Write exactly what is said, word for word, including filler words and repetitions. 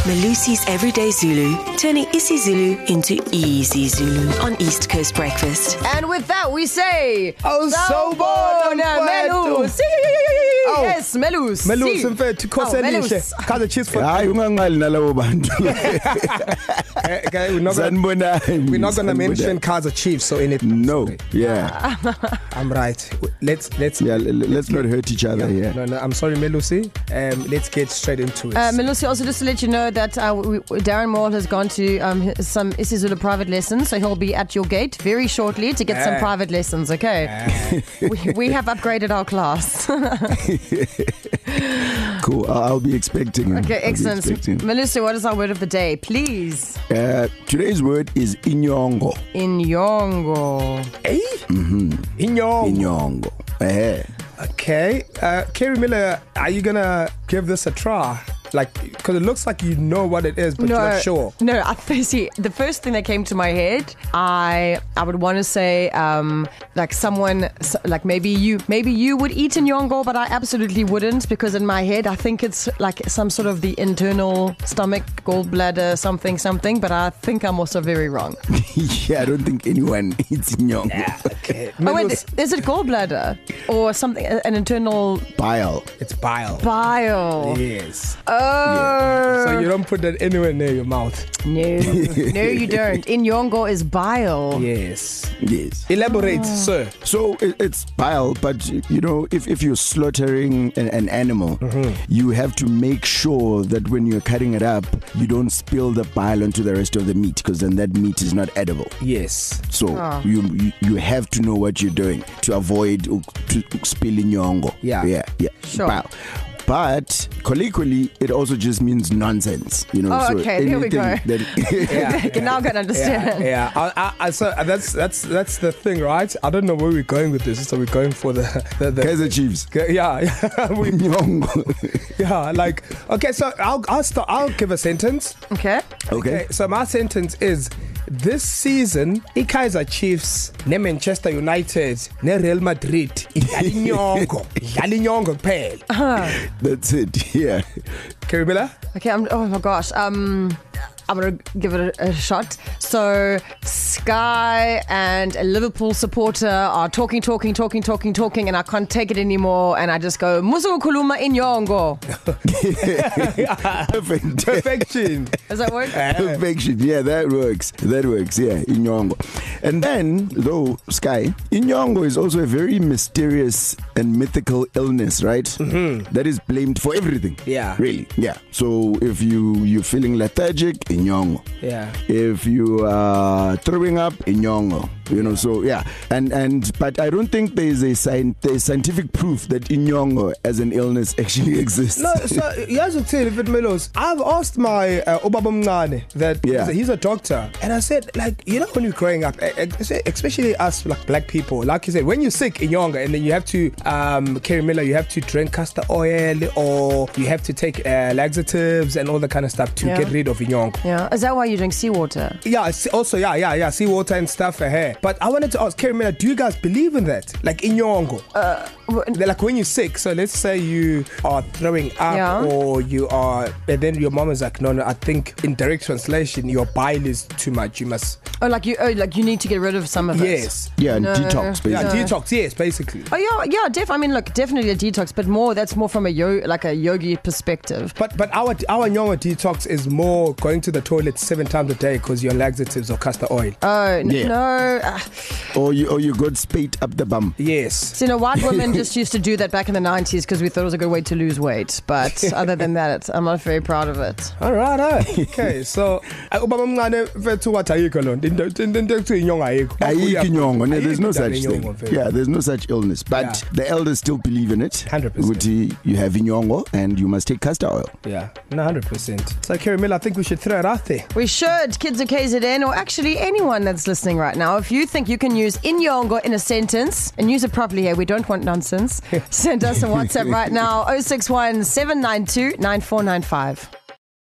Malusi's Everyday Zulu, turning isiZulu into easy Zulu on East Coast Breakfast. And with that, we say, Oh, Sawubona, Melusi. Oh. Yes, Melusi. Melusi mfethu khoselishe. Kaze cheese for. Hayi unganqali nalabo bantu. Okay, we're not gonna, Sanibonani. we're not going to mention Kaizer Chiefs so in it. No. Yeah. I'm right. Let's let's Yeah, let's not hurt each other here. No, no, I'm sorry, Melusi. Um, let's get straight into it. Uh, Melusi, also just to let you know that uh, we, Darren Moore has gone to um, his, some isiZulu private lessons, so he'll be at your gate very shortly to get uh, some private lessons, okay? Uh. we, we have upgraded our class. Cool, I'll be expecting him. Okay, excellent. Melusi, what is our word of the day, please? Uh, today's word is inyongo. Inyongo. Eh? Mm-hmm. Inyongo. Inyongo. Eh. Okay. Uh, Kerry Miller, are you going to give this a try? Like, because it looks like you know what it is, but no, you're not sure. No, I see. The first thing that came to my head, I I would want to say, um, like someone, like maybe you, maybe you would eat inyongo, but I absolutely wouldn't, because in my head I think it's like some sort of the internal stomach, gallbladder, something, something. But I think I'm also very wrong. Yeah, I don't think anyone eats inyongo. Yeah, okay. Oh wait, is it gallbladder or something? An internal bile. It's bile. Bile. Yes. Oh. Yeah. So you don't put that anywhere near your mouth. No, no, you don't. Inyongo is bile. Yes. Yes. Elaborate, oh. sir. So it, it's bile, but you know, if, if you're slaughtering an, an animal, mm-hmm. you have to make sure that when you're cutting it up, you don't spill the bile onto the rest of the meat, because then that meat is not edible. Yes. So oh. you, you you have to know what you're doing to avoid to spill inyongo. Yeah. Yeah. Yeah. Sure. Bile. But colloquially, it also just means nonsense, you know. Oh, so okay, here we go. That yeah, yeah. Now I can understand. Yeah, yeah. I, I, so that's that's that's the thing, right? I don't know where we're going with this. So we're going for the the, the Kaizer Chiefs. Yeah, yeah. we, yeah, like okay. So I'll I'll start. I'll give a sentence. Okay. Okay. Okay. So my sentence is: this season, iKaizer Chiefs, ne Manchester United, ne Real Madrid, idlala inyongo, idlala inyongo kuphela. That's it. Yeah. Kerry Miller? Okay, I'm, oh my gosh. Um, I'm going to give it a, a shot. So, Sky and a Liverpool supporter are talking, talking, talking, talking, talking, and I can't take it anymore. And I just go, Musu kuluma inyongo. Perfect. Perfection. Does that work? Perfection. Yeah, that works. That works. Yeah, inyongo. And then, though, Sky, inyongo is also a very mysterious and mythical illness, right? Mm-hmm. That is blamed for everything. Yeah. Really. Yeah. So if you, you're feeling lethargic, inyongo. Yeah. If you are throwing up, inyongo. You know, so yeah. And, and but I don't think there is a sci- there's scientific proof that inyongo as an illness actually exists. No, so here's the thing, if it Melos, I've asked my uh, Obaba Mncane that yeah. he's, a, he's a doctor, and I said, like, you know, when you're growing up, especially us like black people, like you said, when you're sick inyongo, and then you have to um Kerry Miller, you have to drink castor oil, or you have to take uh, laxatives and all that kind of stuff to yeah. get rid of inyongo. Yeah, is that why you drink seawater? Yeah, also yeah, yeah, yeah, seawater and stuff. Uh, but I wanted to ask Kerry Miller, do you guys believe in that? Like inyongo? Uh, w- like when you're sick, so let's say you are throwing up, yeah. or you are, and then your mom is like, no, no, I think in direct translation, your bile is too much. You must. Oh, like you, oh, like you need to get rid of some of it. Yes. Yeah, no. detox. Basically. Yeah, no. detox. Yes, basically. Oh yeah, yeah, def. I mean, look, definitely a detox, but more that's more from a yo, like a yogi perspective. But but our our nyongo detox is more going to the toilet seven times a day because you're laxatives or castor oil. Oh n- yeah. no. Uh, or you or you got spate up the bum. Yes. So, you know, white women just used to do that back in the nineties because we thought it was a good way to lose weight. But other than that, I'm not very proud of it. All right, all right. Okay, so Obaba Mncane mfethu what ayikho lonto into into kuthi inyongo ayikho. Ayikho inyongo. There's no such thing. Yeah, there's no such illness. But yeah. the elders still believe in it. one hundred percent. You have inyongo and you must take castor oil. Yeah, no, one hundred percent. So Kerry Miller, I think we should throw it out there. We should. Kids of K Z N, or actually anyone that's listening right now, if you think you can use inyongo in a sentence and use it properly here, we don't want nonsense, send us a WhatsApp right now, oh six one, seven nine two, nine four nine five.